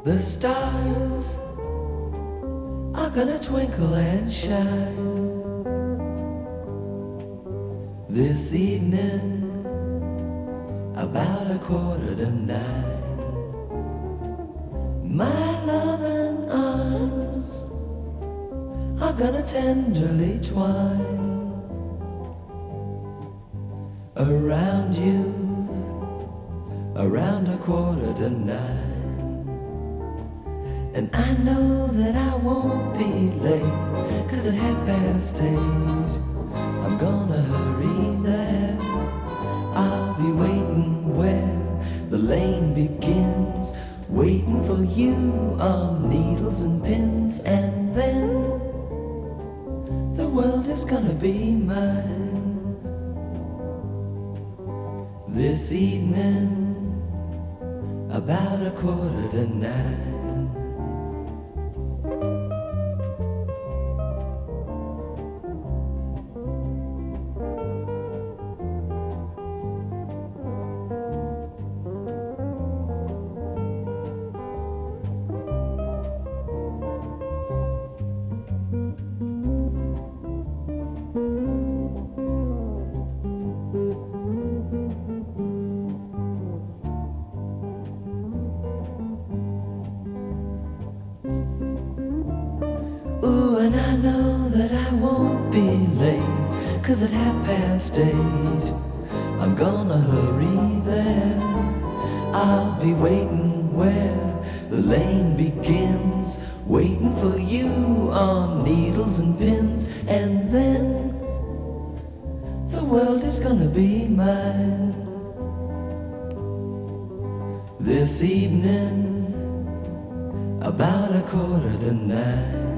The stars are gonna twinkle and shine this evening about 9:15. My loving arms are gonna tenderly twine around you around 9:15. And I know that I won't be late, 'cause at 8:30 I'm gonna hurry there. I'll be waiting where the lane begins, waiting for you on needles and pins. And then the world is gonna be mine this evening about 9:15. Ooh, and I know that I won't be late, 'cause at 8:30 I'm gonna hurry there. I'll be waiting where the lane begins, waiting for you on needles and pins. And then the world is gonna be mine this evening about 9:15.